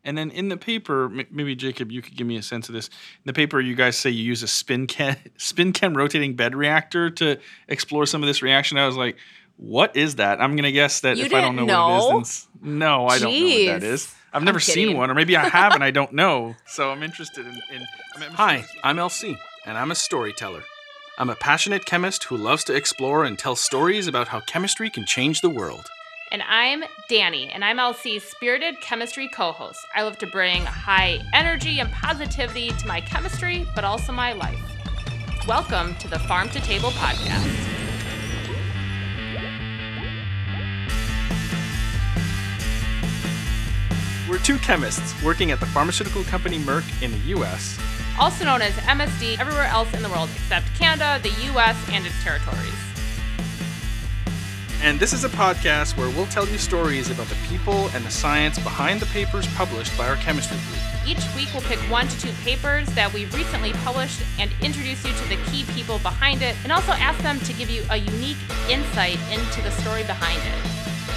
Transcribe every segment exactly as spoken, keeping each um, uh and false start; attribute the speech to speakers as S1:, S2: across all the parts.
S1: And then in the paper, m- maybe Jacob, you could give me a sense of this. In the paper, you guys say you use a spin chem, spin chem rotating bed reactor to explore some of this reaction. I was like, what is that? I'm going to guess that
S2: You
S1: if I don't
S2: didn't
S1: know what it is, then
S2: know?
S1: s- no, I don't know what that is.
S2: Jeez.
S1: I've
S2: I'm
S1: never seen
S2: kidding.
S1: one, or maybe I have and I don't know. So I'm interested in. in I'm, I'm sure
S3: Hi,
S1: this was-
S3: I'm L C, and I'm a storyteller. I'm a passionate chemist who loves to explore and tell stories about how chemistry can change the world.
S2: And I'm Danny, and I'm L C's spirited chemistry co-host. I love to bring high energy and positivity to my chemistry, but also my life. Welcome to the Farm to Table podcast.
S3: We're two chemists working at the pharmaceutical company Merck in the U S.
S2: Also known as M S D everywhere else in the world except Canada, the U S, and its territories.
S3: And this is a podcast where we'll tell you stories about the people and the science behind the papers published by our chemistry group.
S2: Each week we'll pick one to two papers that we've recently published and introduce you to the key people behind it, and also ask them to give you a unique insight into the story behind it.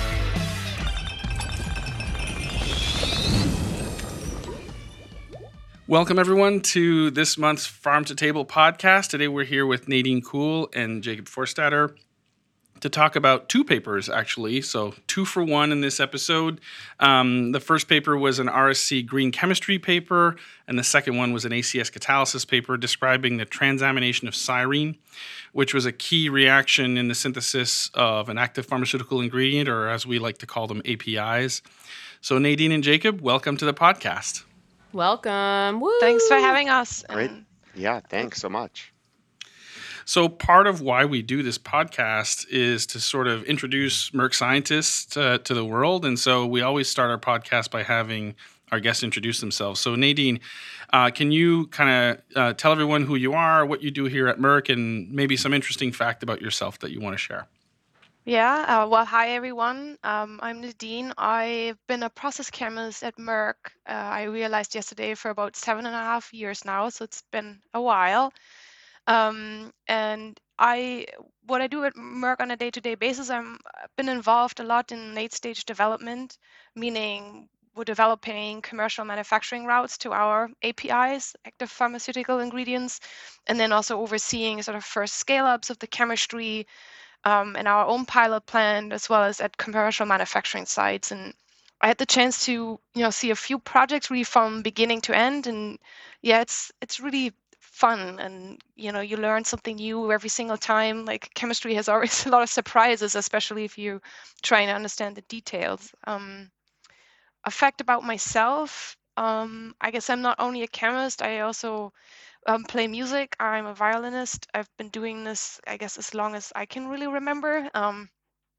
S1: Welcome, everyone, to this month's Farm to Table podcast. Today we're here with Nadine Kuhl and Jacob Forstatter to talk about two papers, actually. So two for one in this episode. Um, the first paper was an R S C green chemistry paper, and the second one was an A C S catalysis paper describing the transamination of styrene, which was a key reaction in the synthesis of an active pharmaceutical ingredient, or as we like to call them, A P Is. So Nadine and Jacob, welcome to the podcast.
S2: Welcome. Woo!
S4: Thanks for having us.
S5: Great.
S4: And
S5: Yeah, thanks so much.
S1: So part of why we do this podcast is to sort of introduce Merck scientists to, to the world. And so we always start our podcast by having our guests introduce themselves. So Nadine, uh, can you kind of uh, tell everyone who you are, what you do here at Merck, and maybe some interesting fact about yourself that you want to share?
S4: yeah, uh, well, hi everyone. Um, I'm Nadine. I've been a process chemist at Merck. Uh, I realized yesterday for about seven and a half years now, so it's been a while. Um, and I, what I do at Merck on a day-to-day basis, I'm I've been involved a lot in late-stage development, meaning we're developing commercial manufacturing routes to our A P Is, active pharmaceutical ingredients, and then also overseeing sort of first scale-ups of the chemistry um, in our own pilot plant, as well as at commercial manufacturing sites. And I had the chance to, you know, see a few projects really from beginning to end, and yeah, it's it's really fun, and you know, you learn something new every single time. Like chemistry has always a lot of surprises, especially if you try and understand the details. Um, a fact about myself, um, I guess I'm not only a chemist, I also um, play music. I'm a violinist. I've been doing this, I guess, as long as I can really remember. Um,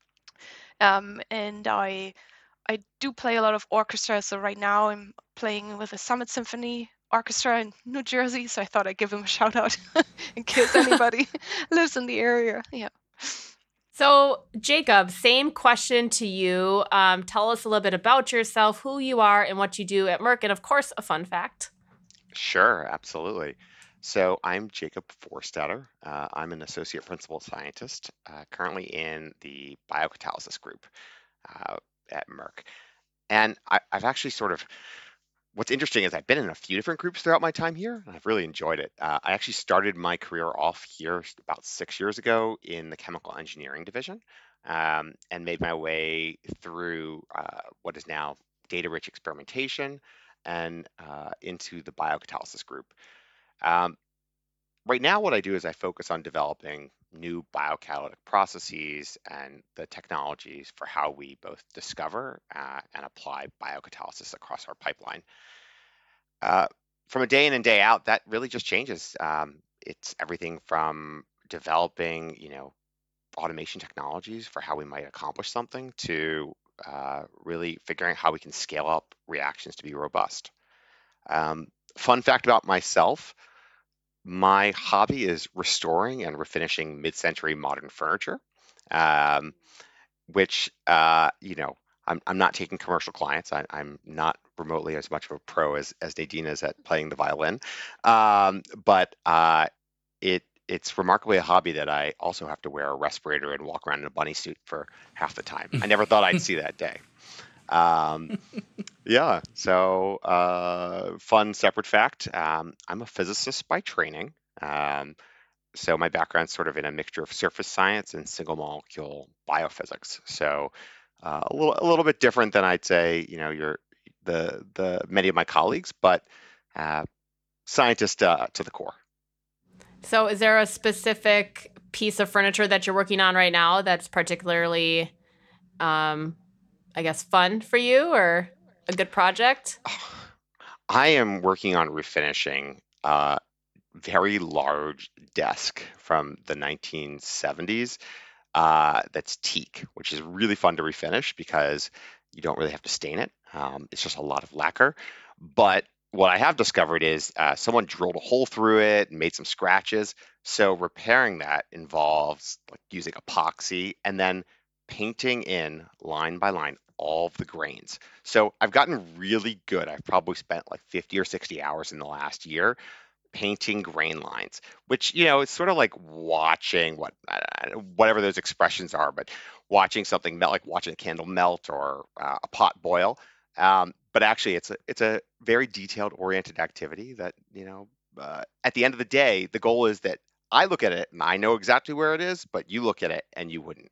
S4: um, and I I do play a lot of orchestra. So right now I'm playing with the Summit Symphony Orchestra in New Jersey. So I thought I'd give them a shout out in case anybody lives in the area. Yeah.
S2: So, Jacob, same question to you. Um, tell us a little bit about yourself, who you are, and what you do at Merck, and of course, a fun fact.
S5: Sure, absolutely. So I'm Jacob Forstatter. Uh, I'm an associate principal scientist uh, currently in the biocatalysis group uh, at Merck. And I, I've actually sort of, what's interesting is I've been in a few different groups throughout my time here, and I've really enjoyed it. Uh, I actually started my career off here about six years ago in the chemical engineering division, um, and made my way through uh, what is now data-rich experimentation and uh, into the biocatalysis group. Um, right now, what I do is I focus on developing new biocatalytic processes and the technologies for how we both discover uh, and apply biocatalysis across our pipeline. Uh, from a day in and day out, that really just changes. Um, it's everything from developing, you know, automation technologies for how we might accomplish something to uh, really figuring out how we can scale up reactions to be robust. Um, fun fact about myself, my hobby is restoring and refinishing mid-century modern furniture, um, which, uh, you know, I'm, I'm not taking commercial clients. I, I'm not remotely as much of a pro as, as Nadine is at playing the violin. Um, but uh, it it's remarkably a hobby that I also have to wear a respirator and walk around in a bunny suit for half the time. I never thought I'd see that day. Um, yeah. So, uh, fun separate fact. Um, I'm a physicist by training. Um, so my background's sort of in a mixture of surface science and single molecule biophysics. So, uh, a little a little bit different than I'd say, you know, your the the many of my colleagues, but uh, scientist uh, to the core.
S2: So is there a specific piece of furniture that you're working on right now that's particularly, um, I guess, fun for you or a good project?
S5: I am working on refinishing a very large desk from the nineteen seventies uh, that's teak, which is really fun to refinish because you don't really have to stain it. Um, it's just a lot of lacquer. But what I have discovered is uh, someone drilled a hole through it and made some scratches. So repairing that involves like using epoxy and then painting in line by line all of the grains. So I've gotten really good. I've probably spent like fifty or sixty hours in the last year painting grain lines, which, you know, it's sort of like watching what, uh, whatever those expressions are, but watching something melt, like watching a candle melt or uh, a pot boil. Um, but actually, it's a it's a very detailed oriented activity that, you know, uh, at the end of the day, the goal is that I look at it and I know exactly where it is, but you look at it and you wouldn't.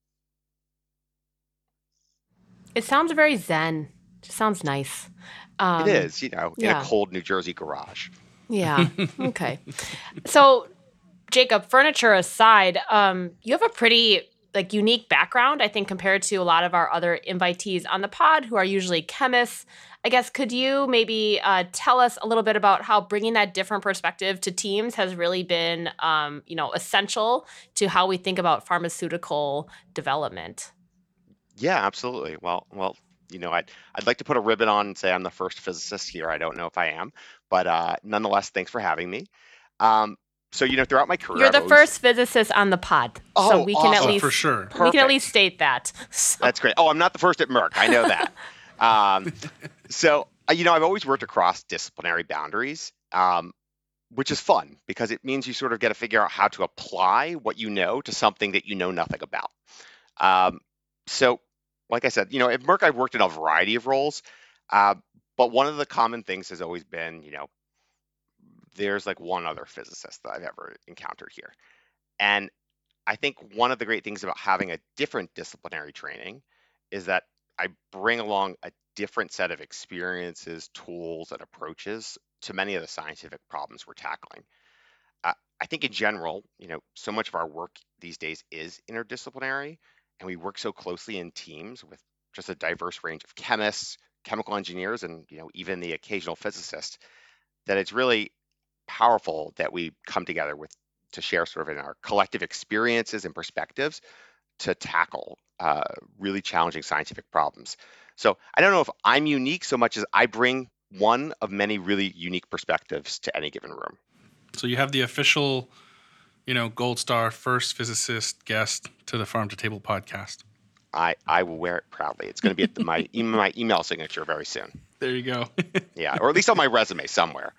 S2: It sounds very zen. Just sounds nice. Um,
S5: It is, you know, in a
S2: yeah.
S5: cold New Jersey garage.
S2: Yeah. Okay. So, Jacob, furniture aside, um, you have a pretty like unique background, I think, compared to a lot of our other invitees on the pod who are usually chemists. I guess could you maybe uh, tell us a little bit about how bringing that different perspective to teams has really been, um, you know, essential to how we think about pharmaceutical development?
S5: Yeah, absolutely. Well, well, you know, I'd I'd like to put a ribbon on and say I'm the first physicist here. I don't know if I am, but uh, nonetheless, thanks for having me. Um, so, you know, throughout my career,
S2: You're
S5: I've
S2: the
S5: always.
S2: first physicist on the pod, so
S5: Oh,
S2: we can at
S5: awesome.
S1: Oh,
S2: least
S1: for sure.
S2: we can at least
S5: Perfect.
S2: state that. So,
S5: That's great. Oh, I'm not the first at Merck. I know that. Um, so, uh, you know, I've always worked across disciplinary boundaries, um, which is fun because it means you sort of get to figure out how to apply what you know to something that you know nothing about. Um, so, like I said, you know, at Merck, I've worked in a variety of roles, uh, but one of the common things has always been, you know, there's like one other physicist that I've ever encountered here. And I think one of the great things about having a different disciplinary training is that I bring along a different set of experiences, tools, and approaches to many of the scientific problems we're tackling. Uh, I think in general, you know, so much of our work these days is interdisciplinary, and we work so closely in teams with just a diverse range of chemists, chemical engineers, and, you know, even the occasional physicist, that it's really powerful that we come together with to share sort of in our collective experiences and perspectives to tackle uh, really challenging scientific problems. So I don't know if I'm unique so much as I bring one of many really unique perspectives to any given room.
S1: So you have the official, you know, gold star first physicist guest to the Farm to Table podcast.
S5: I, I will wear it proudly. It's going to be at the, my e- my email signature very soon.
S1: There you go.
S5: Yeah, or at least on my resume somewhere.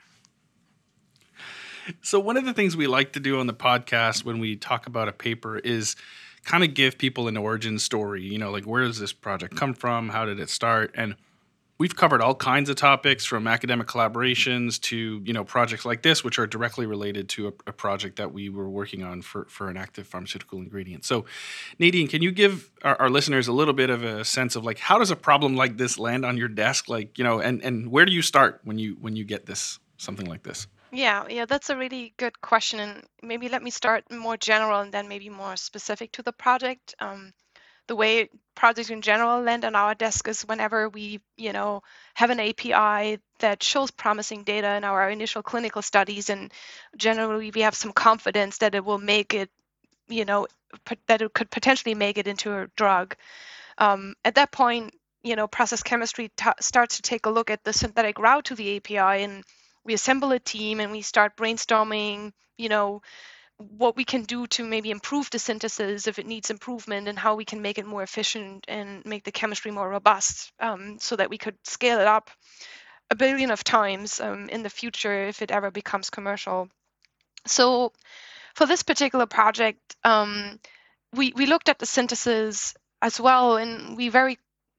S1: So one of the things we like to do on the podcast when we talk about a paper is kind of give people an origin story. You know, like where does this project come from? How did it start? And we've covered all kinds of topics from academic collaborations to, you know, projects like this, which are directly related to a, a project that we were working on for, for an active pharmaceutical ingredient. So Nadine, can you give our, our listeners a little bit of a sense of like, how does a problem like this land on your desk? Like, you know, and, and where do you start when you, when you get this, something like this?
S4: Yeah, yeah, that's a really good question. And maybe let me start more general and then maybe more specific to the project. Um, the way projects in general land on our desk is whenever we, you know, have an A P I that shows promising data in our initial clinical studies, and generally we have some confidence that it will make it, you know, pot- that it could potentially make it into a drug. Um, at that point, you know, process chemistry t- starts to take a look at the synthetic route to the A P I, and we assemble a team and we start brainstorming, you know, what we can do to maybe improve the synthesis if it needs improvement, and how we can make it more efficient and make the chemistry more robust, um, so that we could scale it up a billion of times um, in the future if it ever becomes commercial. So for this particular project, um, we, we looked at the synthesis as well, and we very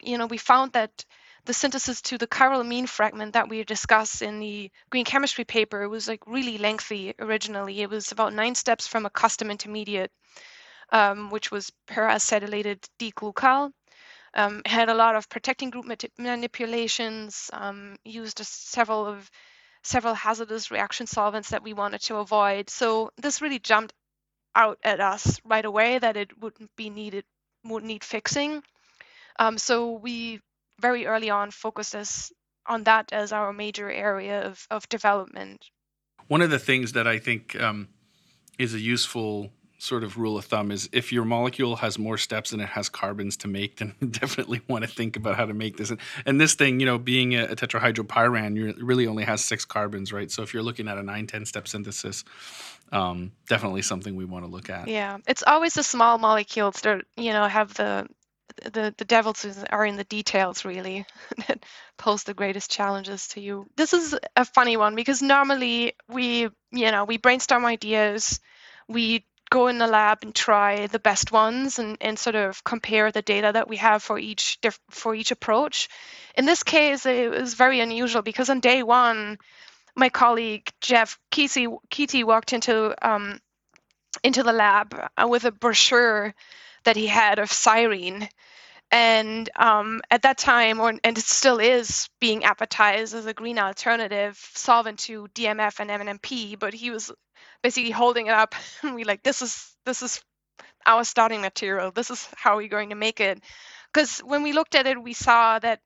S4: you know, we found that the synthesis to the chiral amine fragment that we discussed in the green chemistry paper was like really lengthy originally. It was about nine steps from a custom intermediate, um, which was para-acetylated D-glucal. Um, had a lot of protecting group manipulations, um, used a several of several hazardous reaction solvents that we wanted to avoid. So this really jumped out at us right away that it wouldn't be needed, would need fixing. Um, so we very early on focused us on that as our major area of, of development.
S1: One of the things that I think um, is a useful sort of rule of thumb is if your molecule has more steps than it has carbons to make, then you definitely want to think about how to make this. And, and this thing, you know, being a, a tetrahydropyran, you really only has six carbons, right? So if you're looking at a nine, ten step synthesis, um, definitely something we want to look at.
S4: Yeah, it's always the small molecules that, you know, have the the the devils are in the details, really, that pose the greatest challenges to you. This is a funny one because normally we, you know, we brainstorm ideas, we go in the lab and try the best ones and, and sort of compare the data that we have for each diff- for each approach. In this case, it was very unusual because on day one, my colleague Jeff Kesey Keaty walked into um, into the lab uh, with a brochure that he had of Cyrene. And um, at that time, or and it still is being advertised as a green alternative solvent to D M F and M N P, but he was basically holding it up and we like, this is this is our starting material. This is how we're going to make it. Because when we looked at it, we saw that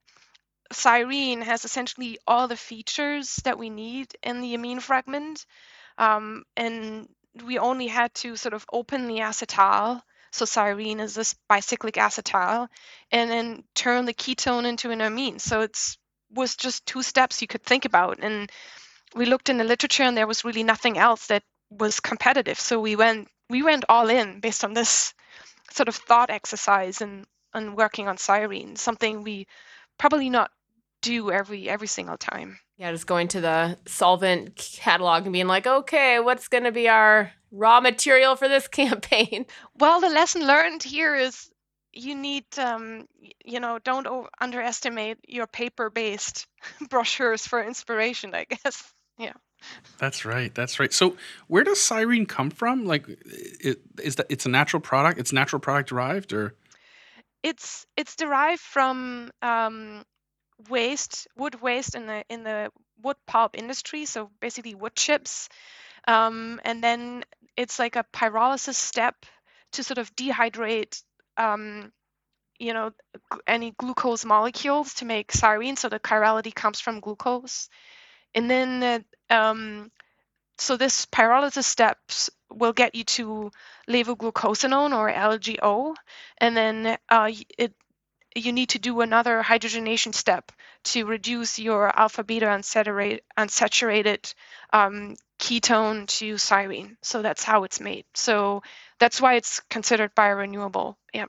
S4: Cyrene has essentially all the features that we need in the amine fragment. Um, and we only had to sort of open the acetal. So Cyrene is this bicyclic acetal, and then turn the ketone into an amine. So it's was just two steps you could think about. And we looked in the literature, and there was really nothing else that was competitive. So we went we went all in based on this sort of thought exercise and and working on Cyrene, something we probably not do every every single time.
S2: Yeah, just going to the solvent catalog and being like, okay, what's going to be our raw material for this campaign?
S4: Well, the lesson learned here is you need, um, you know, don't o- underestimate your paper-based brochures for inspiration, I guess. Yeah.
S1: That's right. That's right. So where does Cyrene come from? Like, it, is that it's a natural product? It's natural product derived, or?
S4: It's it's derived from um, waste, wood waste in the in the wood pulp industry. So basically wood chips, um, and then it's like a pyrolysis step to sort of dehydrate, um, you know, g- any glucose molecules to make Cyrene. So the chirality comes from glucose, and then uh, um, so this pyrolysis steps will get you to levoglucosanone or L G O, and then uh, y- it you need to do another hydrogenation step to reduce your alpha beta unsaturated, unsaturated um, ketone to Cyrene. So that's how it's made. So that's why it's considered biorenewable. Yeah.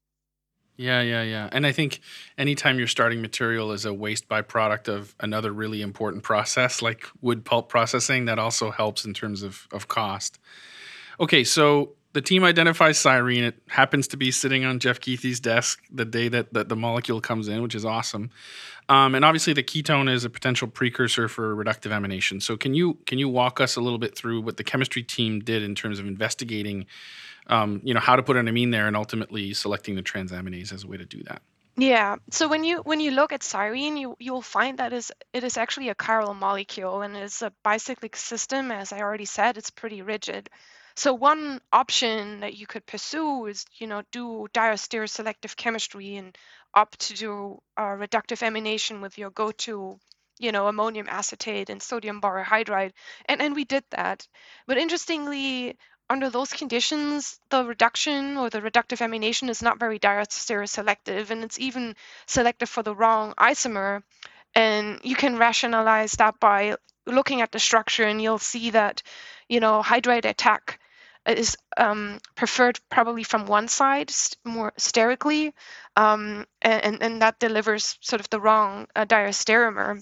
S1: Yeah, yeah, yeah. And I think anytime you're starting material as a waste byproduct of another really important process like wood pulp processing, that also helps in terms of, of cost. Okay, so the team identifies Cyrene. It happens to be sitting on Jeff Keithy's desk the day that, that the molecule comes in, which is awesome. Um, and obviously the ketone is a potential precursor for reductive amination. So can you can you walk us a little bit through what the chemistry team did in terms of investigating Um, you know, how to put an amine there and ultimately selecting the transaminase as a way to do that?
S4: Yeah. So when you when you look at Cyrene, you you'll find that is it is actually a chiral molecule and it's a bicyclic system. As I already said, it's pretty rigid. So one option that you could pursue is, you know, do diastereoselective chemistry and opt to do uh, reductive amination with your go-to, you know, ammonium acetate and sodium borohydride, and and we did that. But interestingly, under those conditions, the reduction or the reductive amination is not very diastereoselective, and it's even selective for the wrong isomer. And you can rationalize that by looking at the structure, and you'll see that, you know, hydride attack is um, preferred probably from one side st- more sterically, um, and, and that delivers sort of the wrong uh, diastereomer.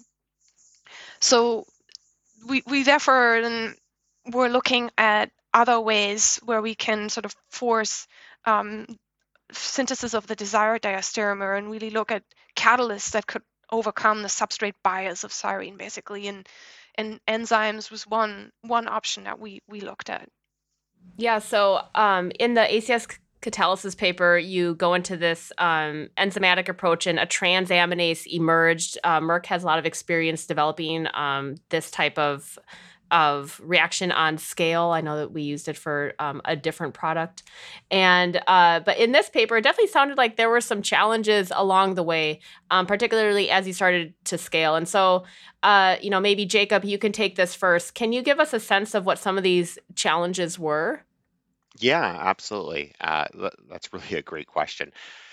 S4: So we, we therefore then we're looking at other ways where we can sort of force um, synthesis of the desired diastereomer and really look at catalysts that could overcome the substrate bias of styrene, basically. And and enzymes was one one option that we we looked at.
S2: Yeah, so um, in the A C S catalysis paper, you go into this um, enzymatic approach, and a transaminase emerged. Uh, Merck has a lot of experience developing um, this type of of reaction on scale. I know that we used it for um, a different product, and uh, but in this paper, it definitely sounded like there were some challenges along the way, um, particularly as you started to scale. And so, uh, you know, maybe Jacob, you can take this first. Can you give us a sense of what some of these challenges were?
S5: Yeah, absolutely. Uh, th- that's really a great question.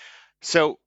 S5: So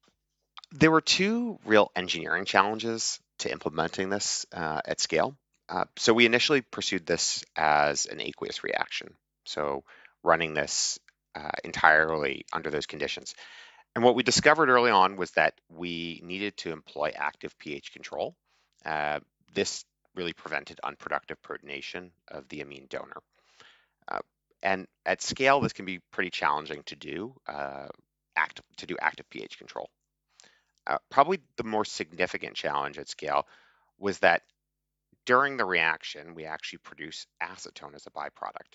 S5: there were two real engineering challenges to implementing this uh, at scale. Uh, so we initially pursued this as an aqueous reaction, so running this uh, entirely under those conditions. And what we discovered early on was that we needed to employ active pH control. Uh, this really prevented unproductive protonation of the amine donor. Uh, and at scale, this can be pretty challenging to do, uh, active, to do active pH control. Uh, probably the more significant challenge at scale was that during the reaction, we actually produce acetone as a byproduct.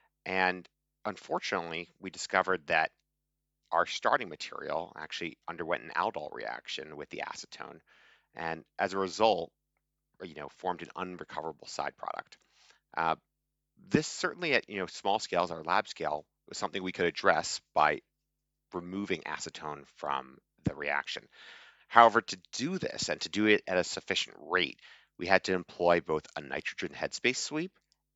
S5: And unfortunately, we discovered that our starting material actually underwent an aldol reaction with the acetone, and as a result, you know, formed an unrecoverable side product. Uh, this certainly at you know small scales, our lab scale, was something we could address by removing acetone from the reaction. However, to do this and to do it at a sufficient rate, we had to employ both a nitrogen headspace sweep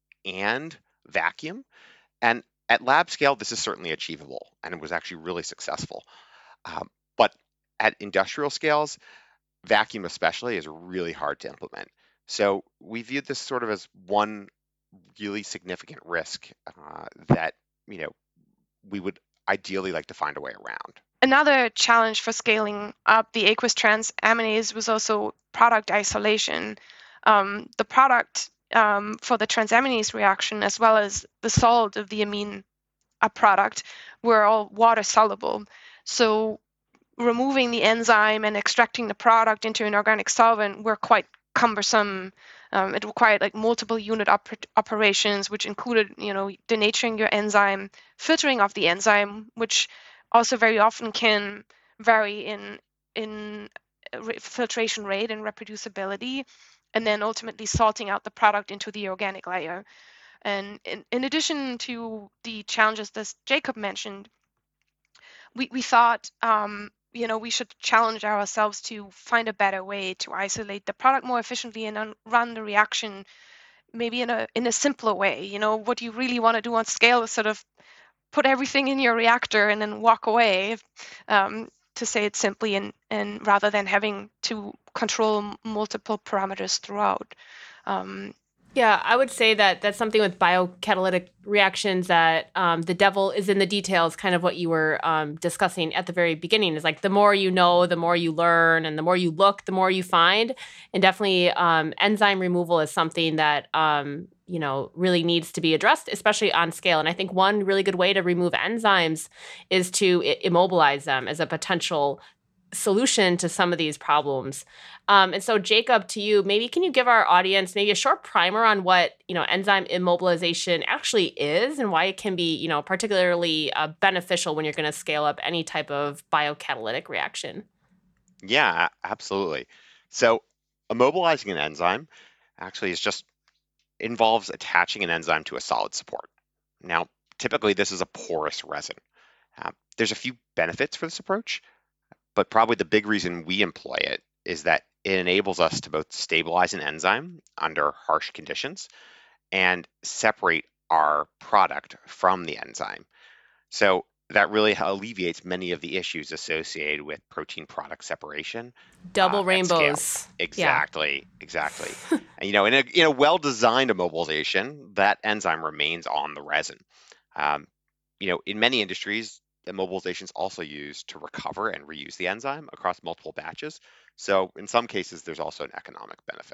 S5: and vacuum. And at lab scale, this is certainly achievable, and it was actually really successful. Um, but at industrial scales, vacuum especially is really hard to implement. So we viewed this sort of as one really significant risk uh, that you know we would ideally like to find a way around.
S4: Another challenge for scaling up the aqueous transaminase was also product isolation. Um, the product um, for the transaminase reaction, as well as the salt of the amine a product, were all water soluble. So removing the enzyme and extracting the product into an organic solvent were quite cumbersome. Um, it required like multiple unit op- operations, which included, you know, denaturing your enzyme, filtering off the enzyme, which also very often can vary in in re- filtration rate and reproducibility, and then ultimately salting out the product into the organic layer. And in, in addition to the challenges that Jacob mentioned, we, we thought, um, you know, we should challenge ourselves to find a better way to isolate the product more efficiently and un- run the reaction maybe in a in a simpler way. You know, what you really want to do on scale is sort of put everything in your reactor and then walk away, um, to say it simply, and and rather than having to control m- multiple parameters throughout. Um,
S2: Yeah, I would say that that's something with biocatalytic reactions that um, the devil is in the details, kind of what you were um, discussing at the very beginning. Is like the more you know, the more you learn, and the more you look, the more you find. And definitely um, enzyme removal is something that, um, you know, really needs to be addressed, especially on scale. And I think one really good way to remove enzymes is to I- immobilize them as a potential solution to some of these problems. Um, and so, Jacob, to you, maybe can you give our audience maybe a short primer on what you know enzyme immobilization actually is and why it can be you know particularly uh, beneficial when you're going to scale up any type of biocatalytic reaction?
S5: Yeah, a- absolutely. So immobilizing an enzyme actually is just involves attaching an enzyme to a solid support. Now, typically this is a porous resin. Uh, there's a few benefits for this approach, but probably the big reason we employ it is that it enables us to both stabilize an enzyme under harsh conditions and separate our product from the enzyme. So that really alleviates many of the issues associated with protein product separation uh,
S2: Double
S5: at scale.
S2: rainbows. Yeah.
S5: Exactly, exactly. And you know, in a in a well-designed immobilization, that enzyme remains on the resin. Um, you know, in many industries, immobilization is also used to recover and reuse the enzyme across multiple batches. So in some cases, there's also an economic benefit.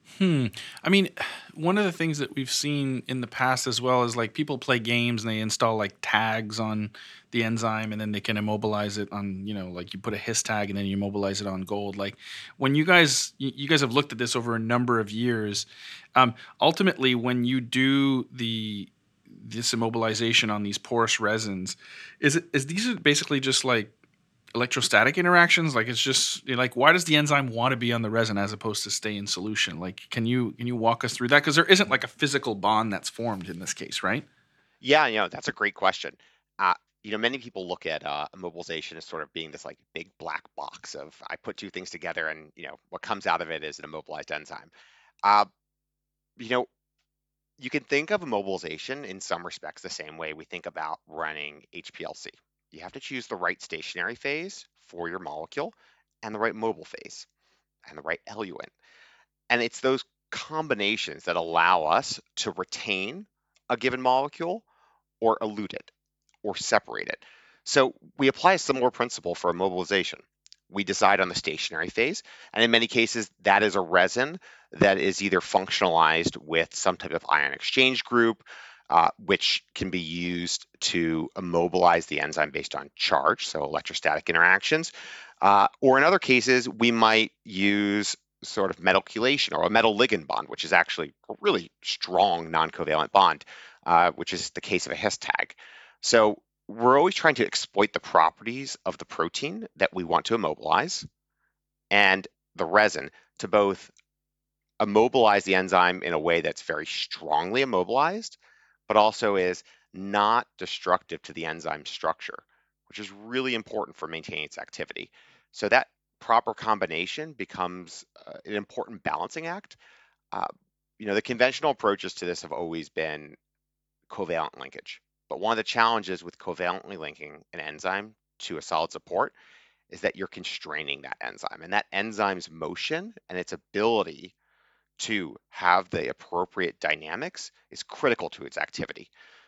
S1: Hmm. I mean, one of the things that we've seen in the past as well is like people play games and they install like tags on the enzyme and then they can immobilize it on, you know, like you put a his tag and then you immobilize it on gold. Like when you guys, you you guys have looked at this over a number of years. Um, ultimately, when you do the this immobilization on these porous resins, is it is these are basically just like electrostatic interactions? Like it's just like why does the enzyme want to be on the resin as opposed to stay in solution? Like can you can you walk us through that? Because there isn't like a physical bond that's formed in this case, right?
S5: Yeah, you know, that's a great question. Uh, you know, many people look at uh, immobilization as sort of being this like big black box of I put two things together and, you know, what comes out of it is an immobilized enzyme. Uh, you know, you can think of immobilization in some respects the same way we think about running H P L C. You have to choose the right stationary phase for your molecule and the right mobile phase and the right eluent. And it's those combinations that allow us to retain a given molecule or elute it or separate it. So we apply a similar principle for immobilization. We decide on the stationary phase, and in many cases, that is a resin that is either functionalized with some type of ion exchange group, uh, which can be used to immobilize the enzyme based on charge, so electrostatic interactions. Uh, or in other cases, we might use sort of metal chelation or a metal ligand bond, which is actually a really strong non-covalent bond, uh, which is the case of a his tag. So we're always trying to exploit the properties of the protein that we want to immobilize and the resin to both immobilize the enzyme in a way that's very strongly immobilized, but also is not destructive to the enzyme structure, which is really important for maintaining its activity. So that proper combination becomes uh, an important balancing act. Uh, you know, the conventional approaches to this have always been covalent linkage. But one of the challenges with covalently linking an enzyme to a solid support is that you're constraining that enzyme, and that enzyme's motion and its ability to have the appropriate dynamics is critical to its activity.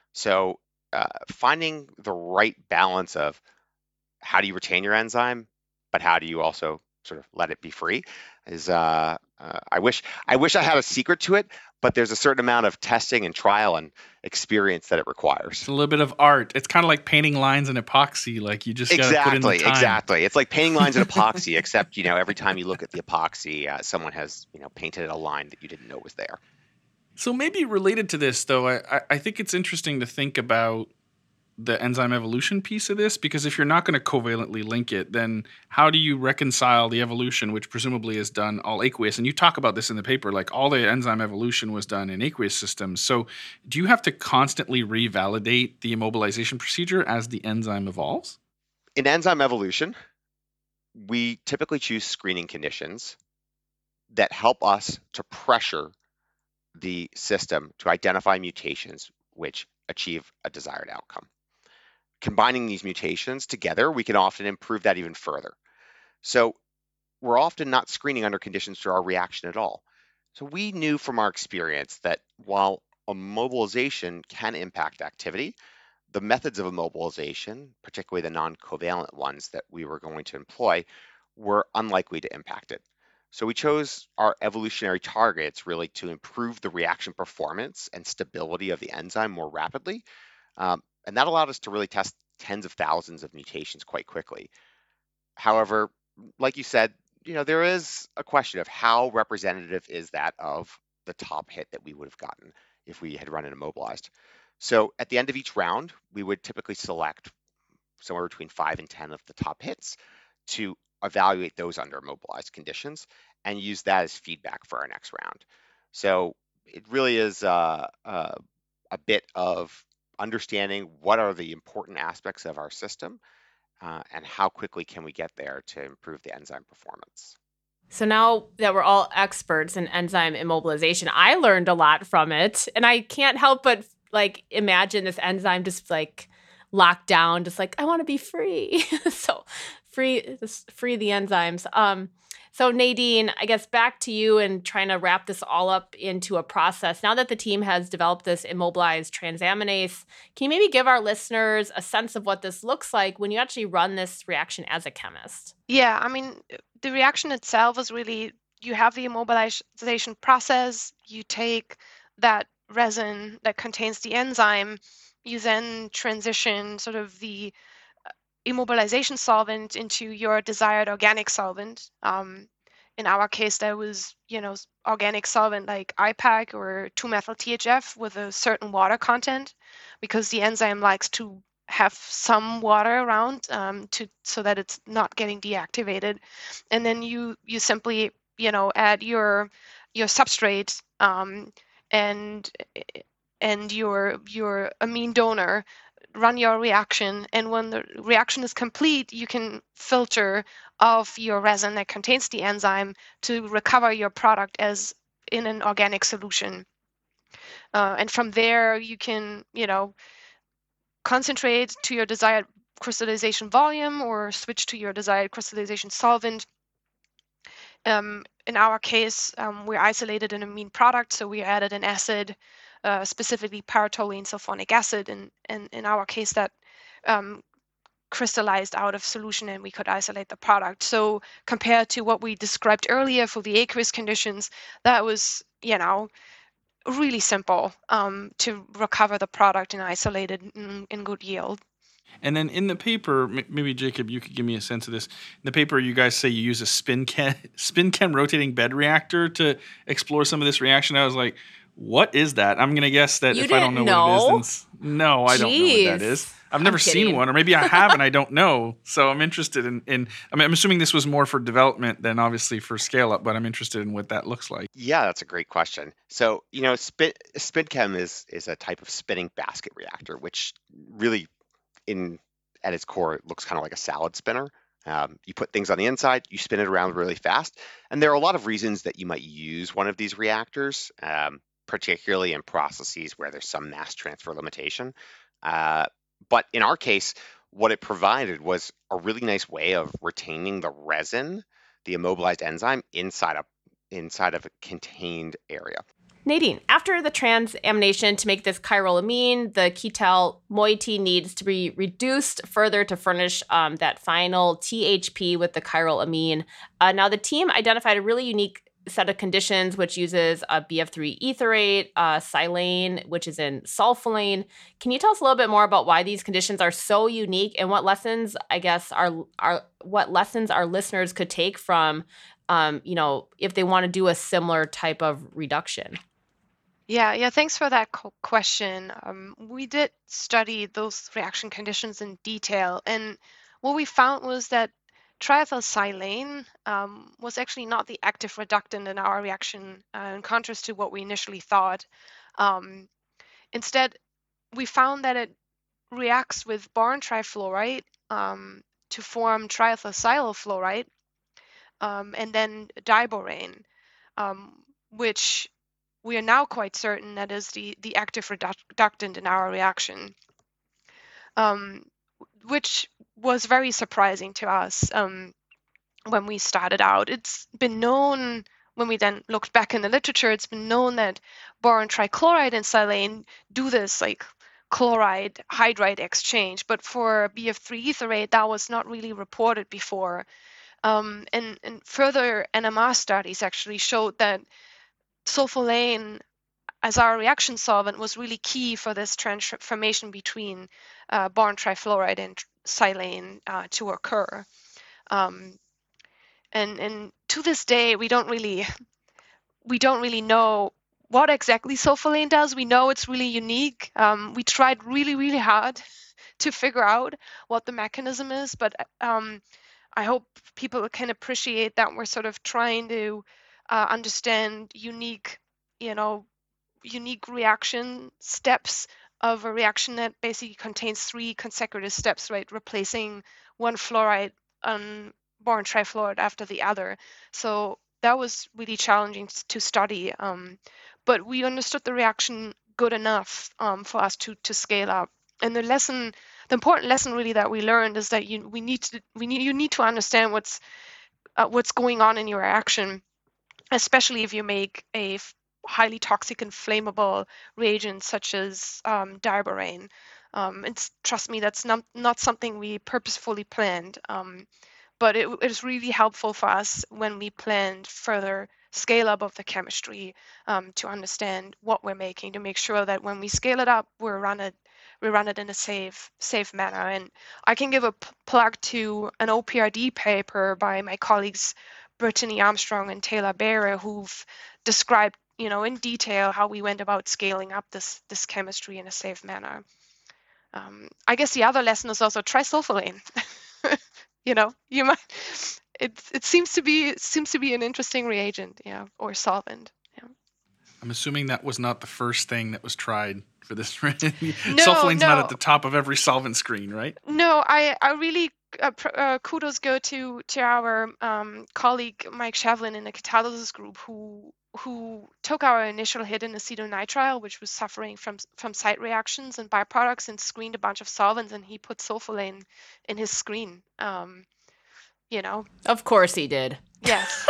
S5: So uh, finding the right balance of how do you retain your enzyme, but how do you also sort of let it be free is uh, uh, I wish I wish I had a secret to it, but there's a certain amount of testing and trial and experience that it requires.
S1: It's a little bit of art. It's kind of like painting lines in epoxy. Like you just got to put in the
S5: Exactly,
S1: time.
S5: exactly. It's like painting lines in epoxy, except you know every time you look at the epoxy, uh, someone has you know painted a line that you didn't know was there.
S1: So maybe related to this, though, I, I- I think it's interesting to think about the enzyme evolution piece of this, because if you're not going to covalently link it, then how do you reconcile the evolution, which presumably is done all aqueous? And you talk about this in the paper, like all the enzyme evolution was done in aqueous systems. So do you have to constantly revalidate the immobilization procedure as the enzyme evolves?
S5: In enzyme evolution, we typically choose screening conditions that help us to pressure the system to identify mutations which achieve a desired outcome. Combining these mutations together, we can often improve that even further. So we're often not screening under conditions to our reaction at all. So we knew from our experience that while immobilization can impact activity, the methods of immobilization, particularly the non-covalent ones that we were going to employ, were unlikely to impact it. So we chose our evolutionary targets really to improve the reaction performance and stability of the enzyme more rapidly. Um, and that allowed us to really test tens of thousands of mutations quite quickly. However, like you said, you know, there is a question of how representative is that of the top hit that we would have gotten if we had run it immobilized. So at the end of each round, we would typically select somewhere between five and ten of the top hits to evaluate those under immobilized conditions and use that as feedback for our next round. So it really is uh, uh, a bit of understanding what are the important aspects of our system uh, and how quickly can we get there to improve the enzyme performance.
S2: So now that we're all experts in enzyme immobilization, I learned a lot from it. And I can't help but like imagine this enzyme just like locked down, just like, I want to be free. So free, just free the enzymes. Um, so Nadine, I guess back to you and trying to wrap this all up into a process. Now that the team has developed this immobilized transaminase, can you maybe give our listeners a sense of what this looks like when you actually run this reaction as a chemist?
S4: Yeah, I mean, the reaction itself is really you have the immobilization process, you take that resin that contains the enzyme, you then transition sort of the immobilization solvent into your desired organic solvent. Um, in our case, that was, you know, organic solvent like I PAC or two methyl T H F with a certain water content, because the enzyme likes to have some water around um, to so that it's not getting deactivated. And then you you simply, you know, add your your substrate um, and and your your amine donor, run your reaction, and when the reaction is complete, you can filter off your resin that contains the enzyme to recover your product as in an organic solution. Uh, and from there, you can, you know, concentrate to your desired crystallization volume or switch to your desired crystallization solvent. Um, in our case, um, we isolated an amine product, so we added an acid, uh, specifically paratoluene sulfonic acid, and, and in our case, that um, crystallized out of solution and we could isolate the product. So compared to what we described earlier for the aqueous conditions, that was, you know, really simple um, to recover the product and isolate it in, in good yield.
S1: And then in the paper, m- maybe Jacob, you could give me a sense of this. In the paper, you guys say you use a spin chem, spin chem rotating bed reactor to explore some of this reaction. I was like, what is that? I'm going to guess that
S2: You
S1: if I don't know,
S2: didn't
S1: what it is,
S2: know?
S1: then s- no, I don't know what that
S2: Jeez.
S1: is. I've
S2: I'm
S1: never seen
S2: kidding.
S1: one, or maybe I have and I don't know. So I'm interested in, in I mean, I'm assuming this was more for development than obviously for scale up, but I'm interested in what that looks like.
S5: Yeah, that's a great question. So, you know, spin spin chem is is a type of spinning basket reactor, which really, in at its core, it looks kind of like a salad spinner. Um, you put things on the inside, you spin it around really fast, and there are a lot of reasons that you might use one of these reactors, um, particularly in processes where there's some mass transfer limitation. Uh, but in our case, what it provided was a really nice way of retaining the resin, the immobilized enzyme, inside a inside of a contained area.
S2: Nadine, after the transamination to make this chiral amine, the ketal moiety needs to be reduced further to furnish um, that final T H P with the chiral amine. Uh, now, the team identified a really unique set of conditions, which uses a B F three etherate, uh, silane, which is in sulfolane. Can you tell us a little bit more about why these conditions are so unique and what lessons, I guess, are, are what lessons our listeners could take from, um, you know, if they want to do a similar type of reduction?
S4: Yeah, yeah, thanks for that co- question. Um, we did study those reaction conditions in detail, and what we found was that triethylsilane um, was actually not the active reductant in our reaction, uh, in contrast to what we initially thought. Um, instead, we found that it reacts with boron trifluoride um, to form triethylsilyl fluoride, um, and then diborane, um, which we are now quite certain that is the, the active reductant in our reaction, um, which was very surprising to us um, when we started out. It's been known, when we then looked back in the literature, it's been known that boron trichloride and silane do this like chloride hydride exchange, but for B F three etherate, that was not really reported before. Um, and, and further N M R studies actually showed that sulfolane as our reaction solvent was really key for this transformation between uh, boron trifluoride and silane uh, to occur. Um, and and to this day, we don't really we don't really know what exactly sulfolane does. We know it's really unique. Um, we tried really really hard to figure out what the mechanism is, but um, I hope people can appreciate that we're sort of trying to uh, understand unique, you know, unique reaction steps of a reaction that basically contains three consecutive steps, right? Replacing one fluoride on boron trifluoride after the other. So that was really challenging to study, um, but we understood the reaction good enough um, for us to to scale up. And the lesson, the important lesson really that we learned is that you we need to we need you need to understand what's uh, what's going on in your reaction, especially if you make a highly toxic and flammable reagent such as um, diborane. Um, it's trust me, that's not not something we purposefully planned. Um, but it, it was really helpful for us when we planned further scale up of the chemistry, um, to understand what we're making, to make sure that when we scale it up, we're run it we run it in a safe safe manner. And I can give a p- plug to an O P R D paper by my colleagues Brittany Armstrong and Taylor Bearer, who've described, you know, in detail how we went about scaling up this this chemistry in a safe manner. Um, I guess the other lesson is also try sulfolane. you know, you might. It it seems to be it seems to be an interesting reagent, yeah, or solvent. Yeah.
S1: I'm assuming that was not the first thing that was tried for this. Right?
S4: No,
S1: Sulfolane's not
S4: no.
S1: at the top of every solvent screen, right?
S4: No, I I really uh, pr- uh, kudos go to to our um, colleague Mike Shavlin in the catalysis group who who took our initial hit in acetonitrile, which was suffering from from site reactions and byproducts, and screened a bunch of solvents, and he put sulfolane in his screen. Um, you know,
S2: Of course he did.
S4: yes.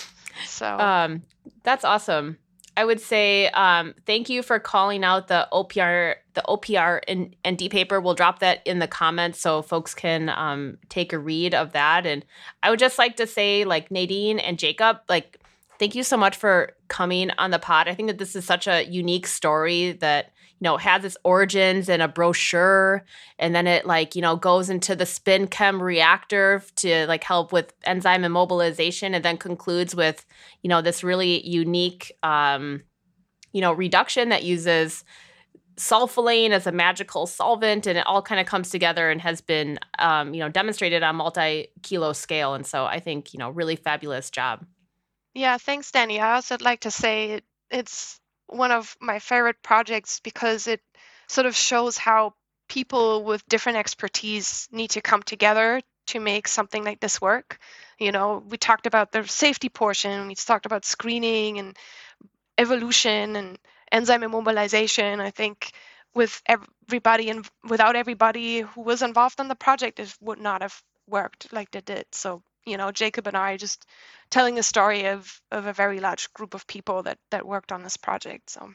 S4: So
S2: Um, that's awesome. I would say um, thank you for calling out the O P R, the O P R and, and D paper. We'll drop that in the comments so folks can um, take a read of that. And I would just like to say, like Nadine and Jacob, like thank you so much for coming on the pod. I think that this is such a unique story that, you know, has its origins in a brochure, and then it like, you know, goes into the spin chem reactor to like help with enzyme immobilization, and then concludes with, you know, this really unique, um, you know, reduction that uses sulfolane as a magical solvent, and it all kind of comes together and has been, um, you know, demonstrated on multi-kilo scale. And so I think, you know, really fabulous job.
S4: yeah, thanks, Danny. I also like to say it, it's one of my favorite projects because it sort of shows how people with different expertise need to come together to make something like this work. You know, we talked about the safety portion, we talked about screening and evolution and enzyme immobilization. I think with everybody and without everybody who was involved in the project, it would not have worked like it did. So, you know, Jacob and I just telling a story of, of a very large group of people that, that worked on this project. So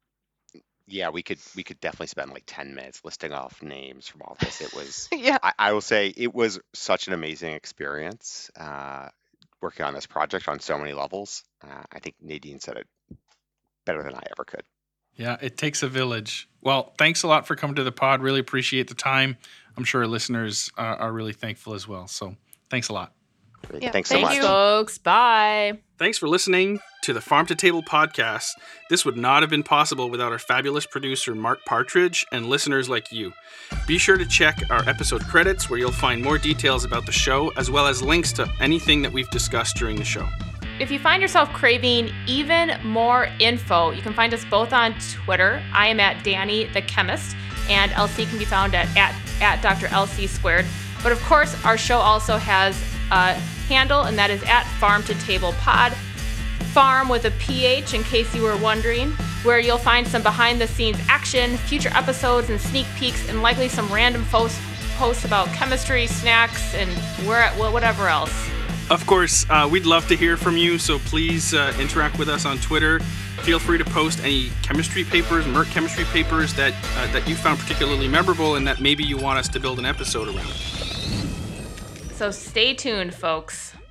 S5: Yeah, we could we could definitely spend like ten minutes listing off names from all this. It was
S4: yeah,
S5: I, I will say it was such an amazing experience uh, working on this project on so many levels. Uh, I think Nadine said it better than I ever could.
S1: Yeah, it takes a village. Well, thanks a lot for coming to the pod. Really appreciate the time. I'm sure our listeners uh, are really thankful as well. So thanks a lot.
S5: Great.
S4: Yeah,
S5: Thanks so
S4: thank
S5: much.
S4: you.
S2: Folks, bye.
S3: Thanks for listening to the Farm to Table podcast. This would not have been possible without our fabulous producer, Mark Partridge, and listeners like you. Be sure to check our episode credits where you'll find more details about the show, as well as links to anything that we've discussed during the show.
S2: If you find yourself craving even more info, you can find us both on Twitter. I am at Danny the Chemist, and L C can be found at, at, at Doctor L C Squared. But of course, our show also has a handle, and that is at Farm to Table Pod. Farm with a P H, in case you were wondering, where you'll find some behind-the-scenes action, future episodes, and sneak peeks, and likely some random posts posts about chemistry, snacks, and where whatever else.
S3: Of course, uh, we'd love to hear from you, so please uh, interact with us on Twitter. Feel free to post any chemistry papers, Merck chemistry papers that uh, that you found particularly memorable and that maybe you want us to build an episode around.
S2: So stay tuned, folks.